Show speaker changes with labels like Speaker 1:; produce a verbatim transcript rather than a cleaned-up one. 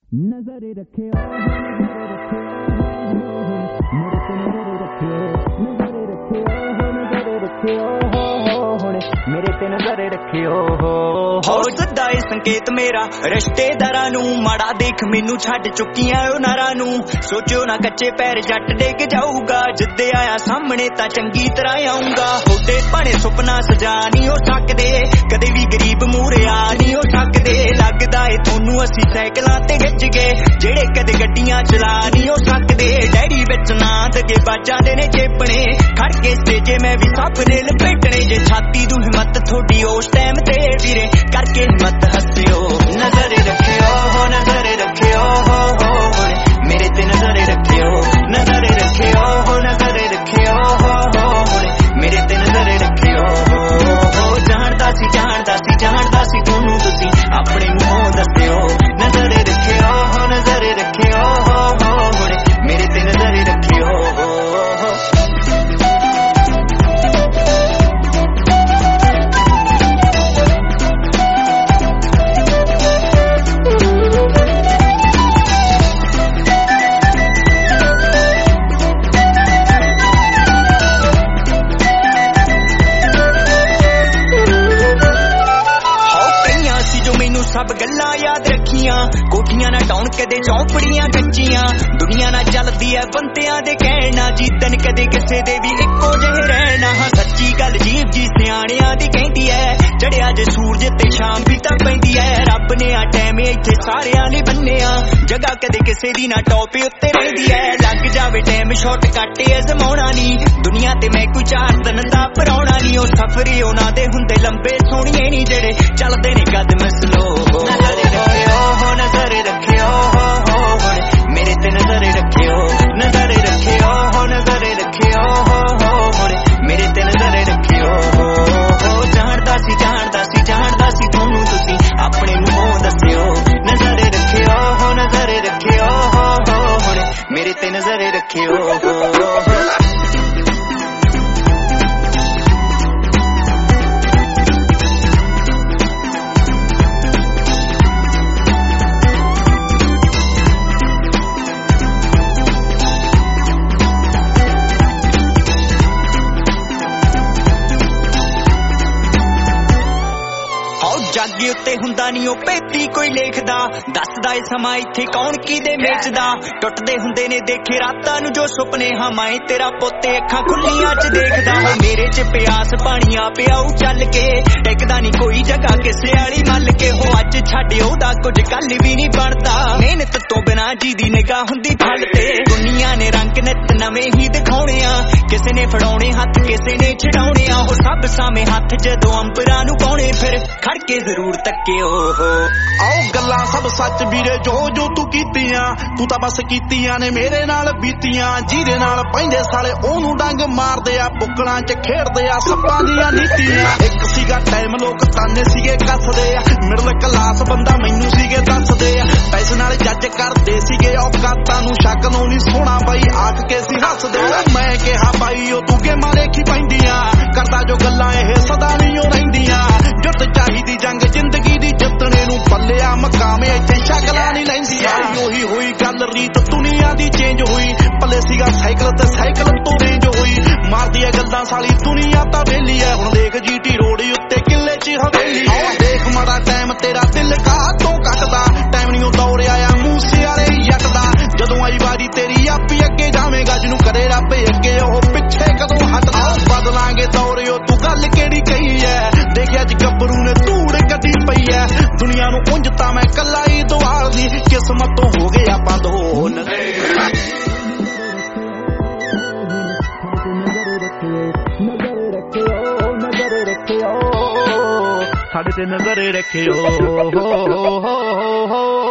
Speaker 1: नजरे रखे नजरे रखे नजरे रखे मेरे ते नजरे रखियो हो सदा ए संकेत मेरा रिश्तेदारां नू माड़ा देख मैनू छड्ड चुकियां ओ नारां नू सोचो ना कच्चे पैर जट डिग जाऊगा जिद्दे आया सामने तां चंगी तरह आऊंगा होते भाणे सुपना सजा नहीं हो सकदे कदे भी गरीब मूरे आ नहीं हो सकदे लगदा ए थोनू असी साइकलां ते गिज गए जेड़े कदे गड्डियां चला नहीं हो सकदे डैडी विच ना दगे बाजां दे ने चेपणे खड़ के स्टेजे मैं भी साफरे लपेटणे जे छाती दू हिम्मत थोड़ी उस टाइम ते वीरे करके हिम्मत हसियो नजरे रखियो हो नजरे रखियो हो हो मेरे ते नजरे रखियो नजरे रखियो हो नजरे रखियो हो हो मेरे ते नजरे रखियो हो जानदा सी जानदा सी जानदा सी तोनू तुसी अपने मुंहों दस्सियो नजरे रखियो हो नजरे रखियो हो हो मेरे ते नजरे रखियो हो सब गल्लां याद रखियां कोठियां ना टाउन कदे चौपड़ियां कच्चियां दुनिया ना चलदी है बंदियां दे कहना जीतन कदे किसे दे भी इक्को जिहे रहना हाँ सच्ची गल जीव जी सियाणियां दी कहंदी है चढ़िया जे सूरज ते शाम भी तां पैंदी है रब ने आ टाइम इत्थे सारियां ने बन्निया जगह कदे किसे दी ना टॉप उत्ते रहिंदी है लग जावे टाइम शॉर्ट कट अजमाउणा नहीं दुनिया ते मैं कोई चार दिन दा पराउणा नहीं ओ सफरे उन्हां दे हुंदे लंबे सोहणिए नहीं जेड़े चलदे ने कदम स्लो नजरे रखियो हो नजरे रखियो हो हो मेरे ते नजरे रखियो नजरे रखियो हो नजरे रखियो हो हो मेरे ते नजरे रखियो हो जानदा सी जानदा सी जानदा सी तोनू तुसी अपने मुंहों दस्सियो नजरे रखियो हो नजरे रखियो हो हो मेरे ते नजरे रखियो हो जागे उत्ते हुंदा नहीं ओ पेती कोई लेखदा दसदा ए समा इत्थे कौन कीदे मेचदा टुटदे हुंदे ने देखे रातां नू जो सुपने हां मैं तेरा पोते अखां खुल्लियां च देखदा हो मेरे च प्यास पानियां पियाऊ चल के टिकदा नहीं कोई जगह किसे वाली मल के हो अज छड्ड ओदा कुछ कल भी नहीं बनदा मेहनत तो बिना जी दी निगाह हुंदी फल ते दुनिया ने रंग नित नवे ही दिखाउणे आ किसे ने फड़ाउणे हत्थ किसे ने छड़ाउणे आ हो सब सामे हत्थ जदों अंबरां नू पाउणे फिर खड़ के जरूर तक्कियो हो
Speaker 2: आओ गल्लां सब सच वीरे जो जो तू कीतियां तू तां बस कीतियां ने मेरे नाल बीतियां जीरे नाल पैंदे साले ओनू डंग मारदे आ बुकलां च खेडदे आ सप्पां दियां नीतियां एक सीगा टाइम लोक ताने सीगे कसदे आ मिडल क्लास बंदा मैनू सीगे दसदे आ पैसे नाल जज करदे सीगे औकातां नू शक नू नहीं सोना बाई आख के सी हसदे मैं किहा बाई ओ तू गेमां देखी पैंदियां करदा जो गल्लां ਇਹ सदा नहीं ओ रहिंदियां जुट चाहिदी जंग जिंदगी दी जितने नू पल्लिया मकामे इत्थे शकलां नहीं लैंदियां ओही होई गल रीत दुनिया दी चेंज हुई पल्ले सीगा साइकिल ते साइकिल तो रेंज हुई मारदी है गल्लां साली दुनिया तां वेली है हुण देख जीटी रोड उत्ते किले च हवेली आओ देख माड़ा टाइम तेरा दिल का तो कटदा टाइम नहीं दौड़ आया मूसे वाले यटदा जदों आई बारी तेरी आपी अगे जावेगा जिनू करे रब अगे ओह पिछे कदों हटदा बदलांगे दौड़ तू गल केड़ी कही है देखिया अज गब्बरू ने धूड़ कदी पई है दुनिया नू उंज तां मैं कल्ला ही दुआल दी किस्मत तो हो गए आपां दो
Speaker 1: साडे ते नजरे रखियो हो हो हो